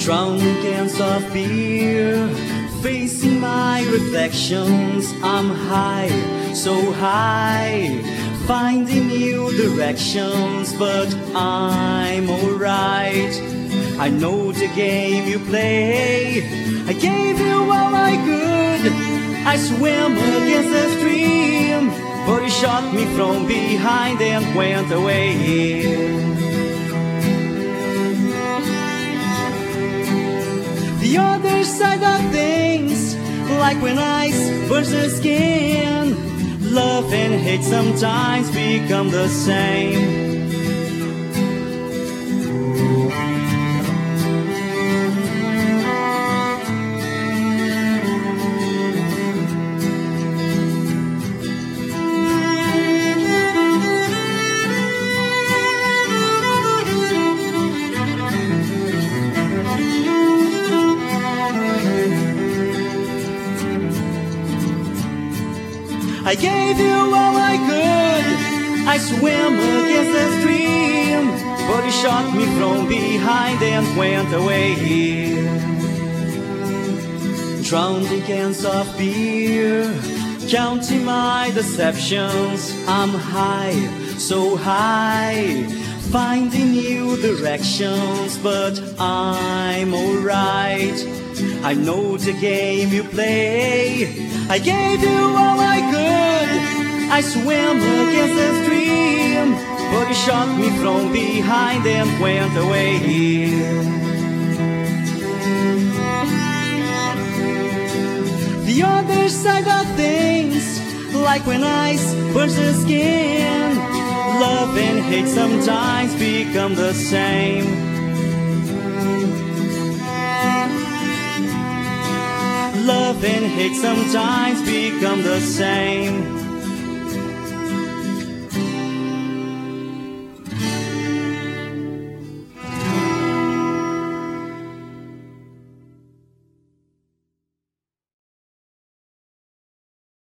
Drowned in cans of beer, facing my reflections. I'm high, so high, finding new directions, but I'm alright. I know the game you play. I gave you all I could. I swam against the stream, but you shot me from behind and went away. The other side of things, like when ice burns the skin, love and hate sometimes become the same. I gave you all I could. I swam against the stream, but you shot me from behind and went away. Drowned in cans of beer, counting my deceptions. I'm high, so high, finding new directions, but I'm alright. I know the game you play. I gave you all I could. I swam against the stream, but you shot me from behind and went away. The other side of things, like when ice burns the skin, love and hate sometimes become the same. Love and hate sometimes become the same.